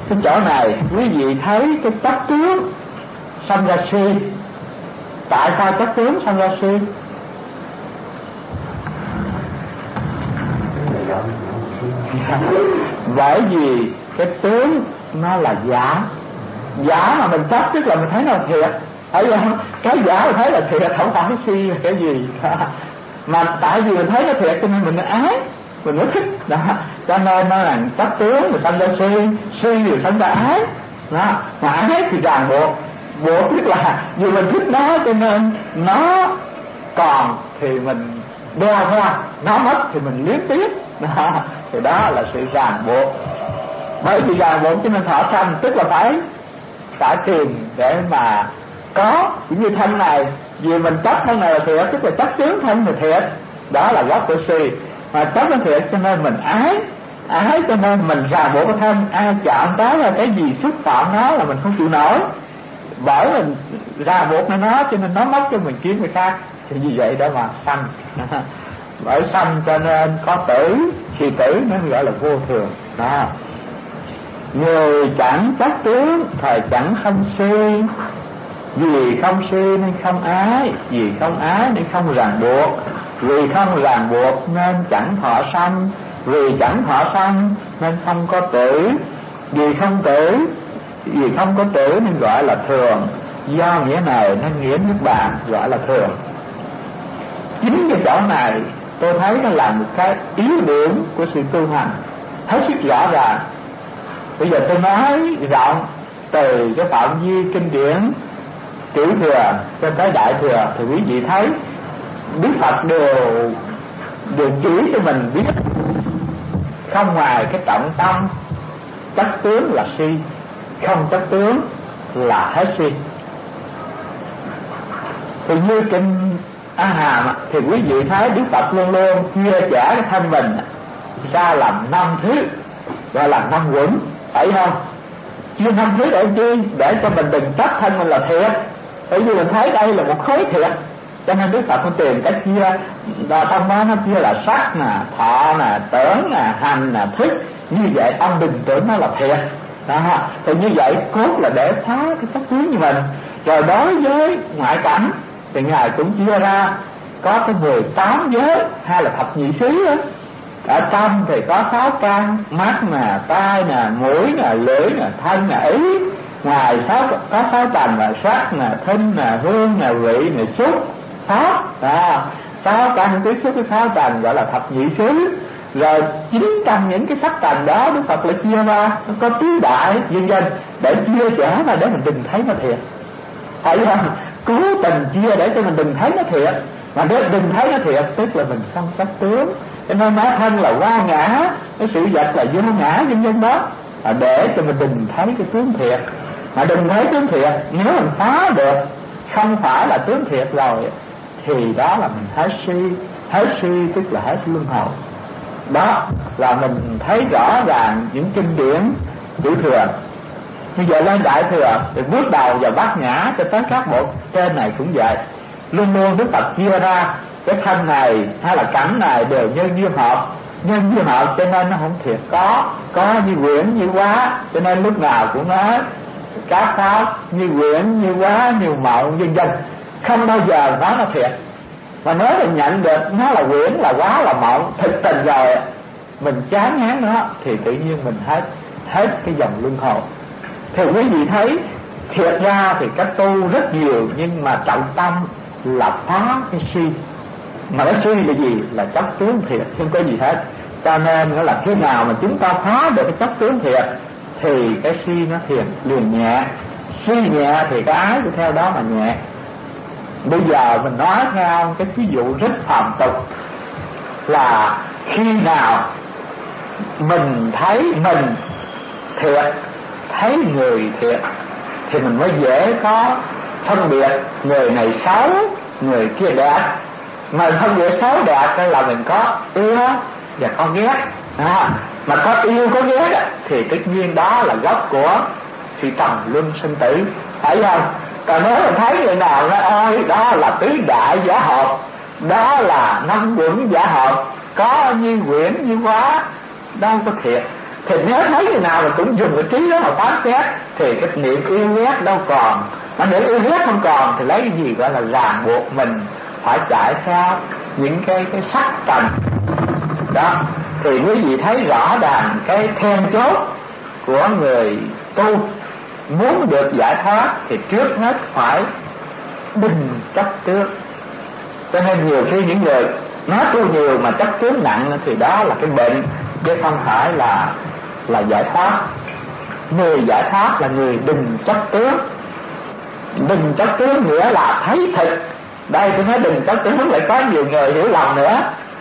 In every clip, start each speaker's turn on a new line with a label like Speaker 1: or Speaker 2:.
Speaker 1: Cái chỗ này quý vị thấy cái chất tướng sanh ra si. Tại sao chất tướng sanh ra si? Bởi vì cái tướng nó là giả. Giả mà mình chấp tức là mình thấy nó là thiệt. Thấy không? Cái giả mình thấy là thiệt, không phải cái si là cái gì. Mà tại vì mình thấy nó thiệt cho nên mình ái, mình mới thích đó. Cho nên nó là chấp tướng rồi sanh ra si, si rồi sanh ra ái đó. Mà ái thì ràng buộc, buộc tức là vì mình thích nó cho nên nó còn thì mình đeo ra, nó mất thì mình liếm tiếp đó. Thì đó là sự ràng buộc. Bởi vì ràng buộc cho nên thọ sanh, tức là phải tìm để mà có. Cũng như thân này, vì mình chấp thân này là thiệt, tức là chấp tướng thân là thiệt, đó là gốc của si. Mà chấp nó thiệt cho nên mình ái cho nên mình ràng buộc cái thân. Ai chạm tới là cái gì xúc phạm nó là mình không chịu nổi, bởi mình ràng buộc nó cho nên nó mất cho mình kiếm người khác. Thì như vậy đó mà sanh. Bởi sanh cho nên có tử, thì tử nó gọi là vô thường đó. Người chẳng chấp tướng thời chẳng không si, vì không si nên không ái, vì không ái nên không ràng buộc, vì không ràng buộc nên chẳng thọ sanh, vì chẳng thọ sanh nên không có tử, vì không có tử nên gọi là thường. Do nghĩa này nên nghĩa nước bạn gọi là thường. Chính cái chỗ này tôi thấy nó là một cái yếu điểm của sự tu hành hết sức rõ ràng. Bây giờ tôi nói rộng từ cái phạm vi kinh điển tiểu thừa cho tới đại thừa thì quý vị thấy Đức Phật đều chỉ cho mình biết không ngoài cái trọng tâm chất tướng là si, không chất tướng là hết si. Thì như kinh A Hàm thì quý vị thấy Đức Phật luôn luôn chia sẻ cái thân mình ra làm 5 thứ, gọi là 5 quẩn, phải không? Chia 5 thứ để chi? Để cho mình đừng chấp thân mình là thiệt. Bởi vì mình thấy đây là một khối thiệt, cho nên Đức Phật cũng tìm cách chia. Trong đó nó chia là sắc nè, thọ nè, tưởng nè, hành nè, thức. Như vậy ông đừng tưởng nó là thiệt đó. Thì như vậy cốt là để phá cái chấp tướng như mình. Rồi đối với ngoại cảnh thì Ngài cũng chia ra có cái 18 giới hay là thập nhị xứ đó. Ở trong thì có 6 căn: mắt nè, tai nè, mũi nè, lưỡi nè, thân nè, ý. Ngoài có 6 tầng là sắc nè, thinh nè, hương nè, vị nè, xúc, pháp. 6 căn tiếp xúc với 6 tầng gọi là thập nhị xứ. Rồi chính trong những cái sắc tầng đó Đức Phật lại chia ra nó có tứ đại vân vân để chia sẻ ra để mình đừng thấy nó thiệt. Phải không? Cố tình chia để cho mình đừng thấy nó thiệt. Mà nếu đừng thấy nó thiệt tức là mình không chấp tướng. Cho nên nói thân là qua ngã, cái sự vật là vô ngã vân vân đó, để cho mình đừng thấy cái tướng thiệt. Mà đừng thấy tướng thiệt, nếu mình phá được không phải là tướng thiệt rồi thì đó là mình hết si. Hết si tức là hết luân hồi. Đó là mình thấy rõ ràng những kinh điển tiểu thừa. Bây giờ lên đại thừa thì bước đầu vào bát nhã cho tới các bộ trên này cũng vậy. Luôn luôn Đức Phật chia ra cái thân này hay là cảnh này đều nhân duyên hợp, nhân duyên hợp cho nên nó không thiệt có như quyển như quá, cho nên lúc nào cũng nói các pháp như quyển như quá như mộng vân vân, không bao giờ nói nó thiệt. Mà nếu mình nhận được nó là quyển là quá là mộng thực tình rồi mình chán ngán nó thì tự nhiên mình hết cái dòng luân hồi. Thì quý vị thấy thiệt ra thì cách tu rất nhiều, nhưng mà trọng tâm là phá cái si. Mà cái si là gì? Là chấp tướng thiệt, không có gì hết. Cho nên nó là khi nào mà chúng ta phá được cái chấp tướng thiệt thì cái si nó liền nhẹ. Si nhẹ thì cái ái cũng theo đó mà nhẹ. Bây giờ mình nói theo cái ví dụ rất phàm tục là khi nào mình thấy mình thiệt, thấy người thiệt thì mình mới dễ có phân biệt người này xấu, người kia đẹp. Mà phân biệt xấu đẹp là mình có ưa và có ghét. Mà có yêu có ghét thì tất nhiên đó là gốc của sự trầm luân sinh tử, phải không? Còn nếu mình thấy người nào nói ơi đó là tứ đại giả hợp, đó là 5 quẩn giả hợp, có như quyển như quá, đâu có thiệt. Thì nếu thấy người nào mà cũng dùng cái trí đó mà phán xét thì cái niệm yêu ghét đâu còn. Mà niệm yêu ghét không còn thì lấy cái gì gọi là ràng buộc mình phải chạy theo những cái sắc trần đó. Thì quý vị thấy rõ ràng cái then chốt của người tu muốn được giải thoát thì trước hết phải đừng chấp trước. Cho nên nhiều khi những người nói tu nhiều mà chấp trước nặng thì đó là cái bệnh, chứ không phải là giải thoát. Người giải thoát là người đừng chấp trước. Đừng chấp trước nghĩa là thấy thực. Đây tôi nói đừng chấp trước, lại có nhiều người hiểu lầm nữa.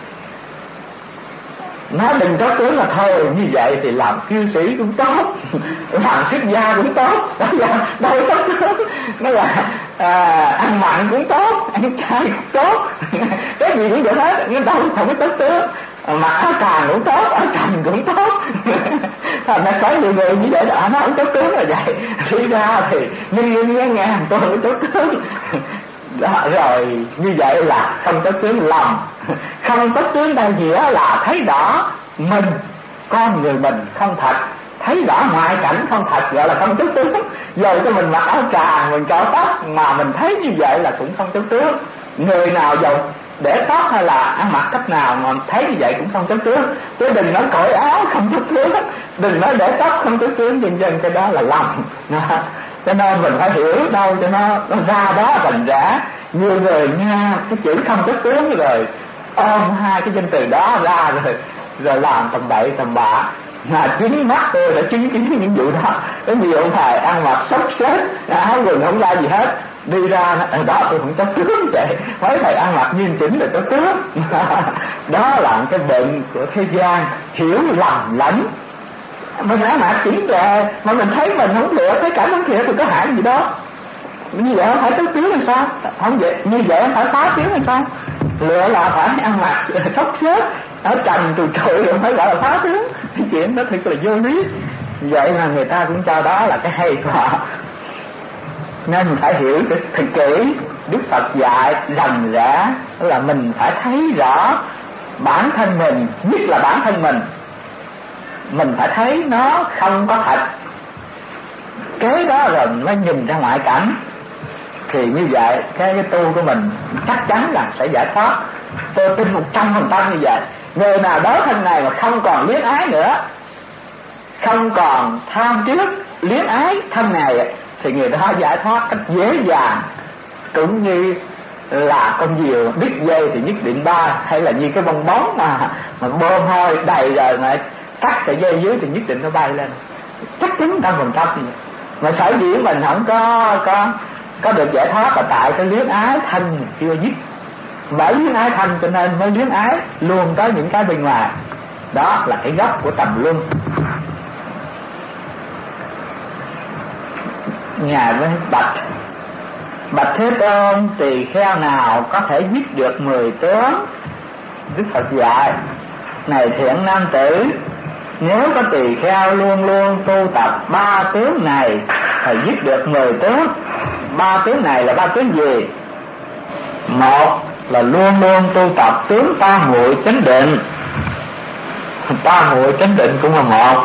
Speaker 1: Nói đừng chấp trước là thôi, như vậy thì làm cư sĩ cũng tốt, làm xuất gia cũng tốt, đâu chấp trước. Nó là ăn mặn cũng tốt, ăn chay cũng tốt, cái gì cũng được hết, nhưng đâu không có chấp trước. Mà áo càng cũng tốt, áo cành cũng tốt. Thành ra có nhiều người như vậy là nó không chấp trước là vậy. Đi ra thì nhưng nghe tôi mới chấp trước. Đó, rồi như vậy là không có tướng lầm. Không có tướng đây nghĩa là thấy rõ mình, con người mình không thật, thấy rõ ngoại cảnh không thật, gọi là không chấp tướng. Giờ cho mình mặc áo tràng, mình cạo tóc mà mình thấy như vậy là cũng không chấp tướng. Người nào giàu để tóc hay là ăn mặc cách nào mà thấy như vậy cũng không chấp tướng. Chứ đừng nói cởi áo không chấp tướng, đừng nói để tóc không chấp tướng, dân cái đó là lầm. Cho nên mình phải hiểu đâu cho nó ra đó thành ra. Nhiều người nghe cái chữ không chấp tướng rồi ôm hai cái danh từ đó ra rồi làm tầm bậy tầm bạ. Mà chính mắt tôi đã chứng kiến những vụ đó. Có nhiều ông thầy ăn mặc xốc xếch, áo quần không ra gì hết, đi ra đó tôi không chấp tướng vậy. Mấy thầy ăn mặc nghiêm chỉnh là chấp tướng. Đó là cái bệnh của thế gian, hiểu lầm lẫn. Mình ăn mặc chỉnh tề mà mình thấy mình không thiệt, thấy cảnh không thiệt thì có hại gì đó. Như vậy không phải chấp tướng hay sao? Không vậy, như vậy không phải phá tướng hay sao? Lựa là phải ăn mặc xốc xếch, ở trần từ trội rồi phải gọi là phá tướng. Cái chuyện đó thật là vô lý. Vậy mà người ta cũng cho đó là cái hay của họ. Nên mình phải hiểu cái thật kỹ. Đức Phật dạy rành rẽ là mình phải thấy rõ bản thân mình, nhất là bản thân mình phải thấy nó không có thật. Kế đó rồi mới nhìn ra ngoại cảnh. Thì như vậy cái tu của mình chắc chắn là sẽ giải thoát. Tôi tin 100% như vậy. Người nào đối thân này mà không còn luyến ái nữa, không còn tham trước luyến ái thân này, thì người đó giải thoát cách dễ dàng. Cũng như là con diều đứt dây thì nhất định bay, hay là như cái bong bóng mà bơm hơi đầy rồi mà cắt sợi dây dưới thì nhất định nó bay lên. Chắc chắn 100%. Mà sở dĩ mình không có được giải thoát là tại cái luyến ái thân chưa dứt. Bởi luyến ái thân cho nên mới luyến ái luôn có những cái bên ngoài. Đó là cái gốc của tầm luân. Ngài mới bạch Thế Tôn, tỳ kheo nào có thể giết được 10 tướng? Đức Phật dạy: này thiện nam tử, nếu có tỳ kheo luôn luôn tu tập 3 tướng này thì giết được 10 tướng. 3 tướng này là 3 tướng gì? Một là luôn luôn tu tập tướng tam muội chánh định. Tam muội chánh định cũng là một.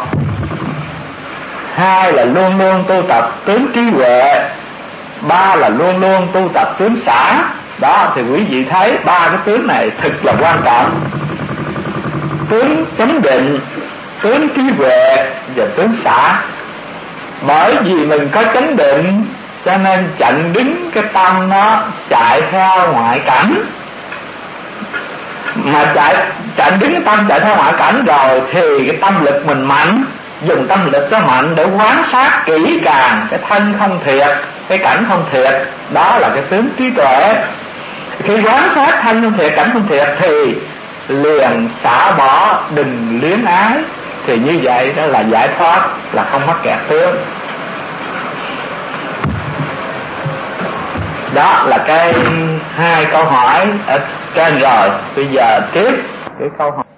Speaker 1: 2 là luôn luôn tu tập tướng trí huệ. 3 là luôn luôn tu tập tướng xả. Đó thì quý vị thấy 3 cái tướng này thật là quan trọng. Tướng chánh định, tướng trí huệ và tướng xả. Bởi vì mình có chánh định cho nên chặn đứng cái tâm nó chạy theo ngoại cảnh. Mà chặn đứng cái tâm chạy theo ngoại cảnh rồi thì cái tâm lực mình mạnh, dùng tâm lực đó mạnh để quán sát kỹ càng cái thân không thiệt, cái cảnh không thiệt. Đó là cái tướng trí tuệ. Khi quán sát thân không thiệt, cảnh không thiệt thì liền xả bỏ, đừng luyến ái. Thì như vậy đó là giải thoát, là không mắc kẹt tướng. Đó là cái 2 câu hỏi ở trên rồi. Bây giờ tiếp cái câu hỏi